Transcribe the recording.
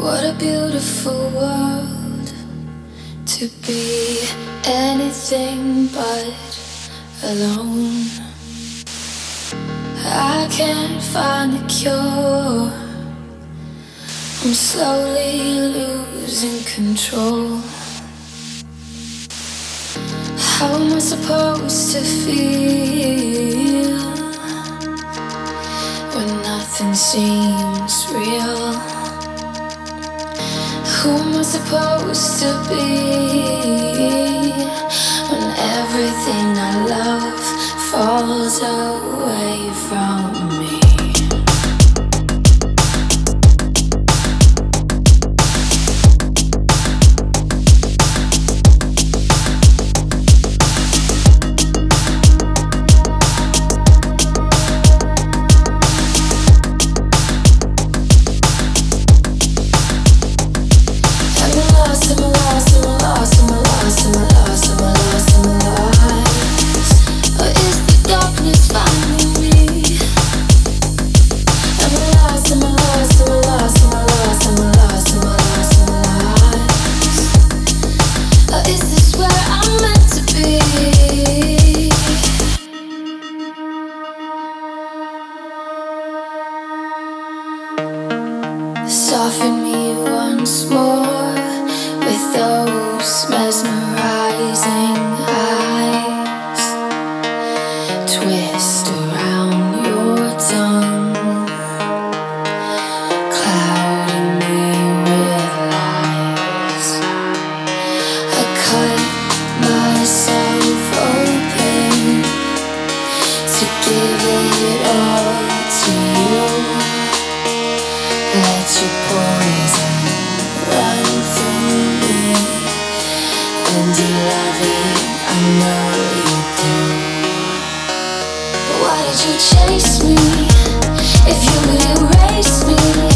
What a beautiful world to be anything but alone. I can't find the cure. I'm slowly losing control. How am I supposed to feel when nothing seems real? Who am I supposed to be when everything I love falls away from me? Soften me once more with those mesmerizing eyes. Twist around your tongue, clouding me with lies. I cut myself open to give it all to you. Let your poison run through me, and you love it, I know you do. Why did you chase me if you would erase me?